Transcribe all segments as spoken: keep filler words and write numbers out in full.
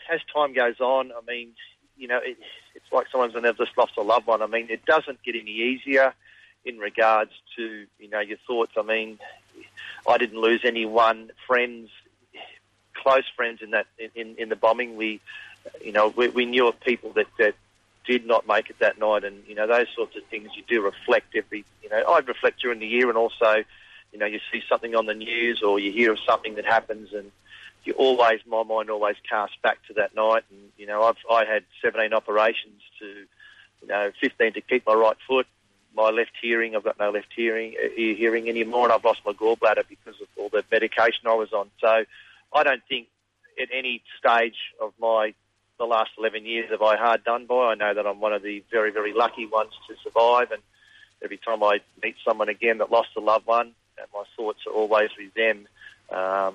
as time goes on, I mean, you know, it, it's like someone's just lost a loved one. I mean, it doesn't get any easier in regards to, you know, your thoughts. I mean, I didn't lose anyone, friends, close friends in that in, in the bombing. We, you know, we, we knew of people that, that did not make it that night, and you know, those sorts of things you do reflect every. You know, I'd reflect during the year, and also, you know, you see something on the news or you hear of something that happens, and you always, my mind always casts back to that night. And you know, I've I had seventeen operations to, you know, fifteen to keep my right foot. My left hearing, I've got no left hearing ear hearing anymore, and I've lost my gallbladder because of all the medication I was on. So I don't think at any stage of my the last eleven years have I hard done by. I know that I'm one of the very, very lucky ones to survive, and every time I meet someone again that lost a loved one, my thoughts are always with them um,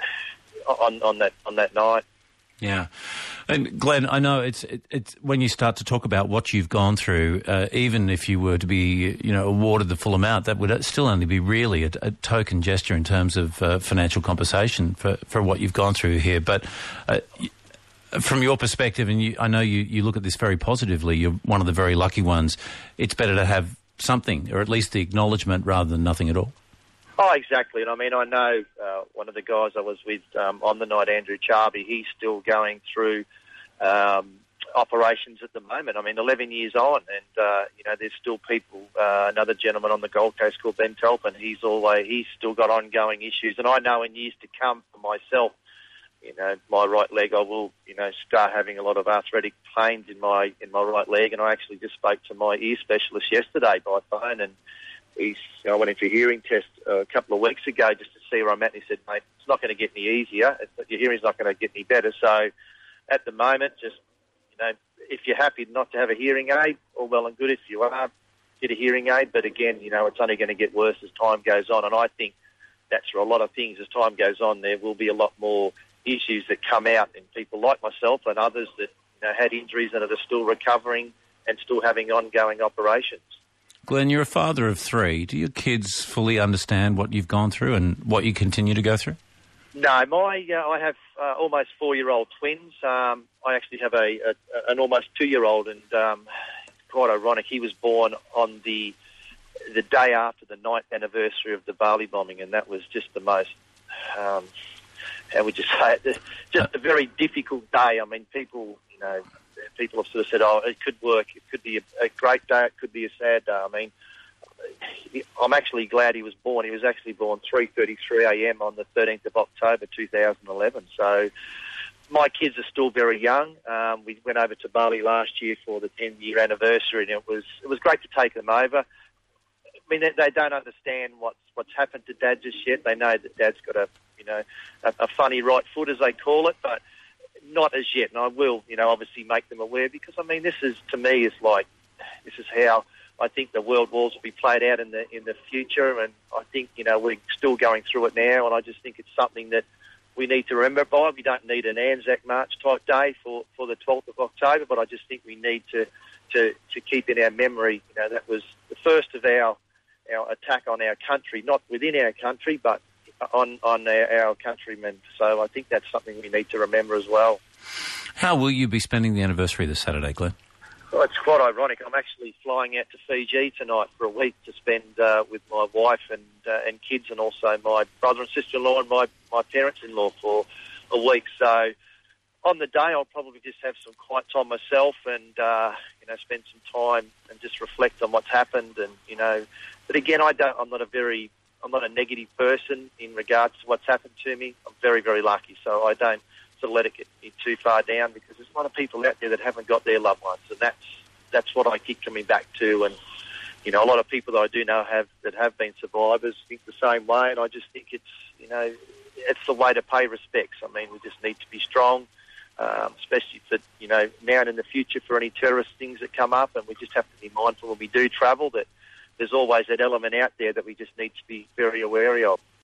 on, on that on that night. Yeah. And Glenn, I know it's it, it's when you start to talk about what you've gone through, uh, even if you were to be, you know, awarded the full amount, that would still only be really a, a token gesture in terms of uh, financial compensation for, for what you've gone through here. But uh, from your perspective, and you, I know you, you look at this very positively, you're one of the very lucky ones, it's better to have something, or at least the acknowledgement, rather than nothing at all. Oh, exactly. And I mean, I know uh, one of the guys I was with um, on the night, Andrew Charby, he's still going through um, operations at the moment. I mean, eleven years on, and, uh, you know, there's still people, uh, another gentleman on the Gold Coast called Ben Telpin, he's always, he's still got ongoing issues. And I know in years to come for myself, you know, my right leg, I will, you know, start having a lot of arthritic pains in my in my right leg. And I actually just spoke to my ear specialist yesterday by phone, and he's, you know, I went in for a hearing test uh, a couple of weeks ago just to see where I'm at. And he said, mate, it's not going to get any easier. It's, your hearing's not going to get any better. So at the moment, just, you know, if you're happy not to have a hearing aid, all well and good. If you are, get a hearing aid. But again, you know, it's only going to get worse as time goes on. And I think that's for a lot of things. As time goes on, there will be a lot more issues that come out in people like myself and others that, you know, had injuries and are still recovering and still having ongoing operations. Glenn, you're a father of three. Do your kids fully understand what you've gone through and what you continue to go through? No, my uh, I have uh, almost four-year-old twins. Um, I actually have a, a an almost two-year-old, and um, it's quite ironic. He was born on the the day after the ninth anniversary of the Bali bombing, and that was just the most, um, how would you say it, just a very difficult day. I mean, people, you know, people have sort of said, oh, it could work, it could be a, a great day, it could be a sad day. I mean, I'm actually glad he was born. He was actually born three thirty-three a m on the thirteenth of October two thousand eleven. So my kids are still very young. Um, we went over to Bali last year for the ten-year anniversary, and it was it was great to take them over. I mean, they, they don't understand what's what's happened to Dad just yet. They know that Dad's got a you know a, a funny right foot, as they call it, but not as yet. And I will, you know, obviously make them aware, because I mean, this is, to me, is like this is how I think the world wars will be played out in the in the future. And I think, you know, we're still going through it now, and I just think it's something that we need to remember by. We don't need an Anzac March type day for, for the twelfth of October, but I just think we need to, to, to keep in our memory, you know, that was the first of our our attack on our country, not within our country, but on, on our, our countrymen. So I think that's something we need to remember as well. How will you be spending the anniversary this Saturday, Glenn? Well, it's quite ironic. I'm actually flying out to Fiji tonight for a week to spend uh, with my wife and uh, and kids, and also my brother and sister-in-law and my, my parents-in-law for a week. So on the day, I'll probably just have some quiet time myself and, uh, you know, spend some time and just reflect on what's happened. And, you know, but again, I don't, I'm not a very, I'm not a negative person in regards to what's happened to me. I'm very, very lucky. So I don't sort of let it get me too far down, because there's a lot of people out there that haven't got their loved ones, and that's that's what I keep coming back to. And you know, a lot of people that I do know have that have been survivors think the same way, and I just think it's you know it's the way to pay respects. I mean, we just need to be strong, um, especially for you know now and in the future for any terrorist things that come up, and we just have to be mindful when we do travel that there's always that element out there that we just need to be very aware of.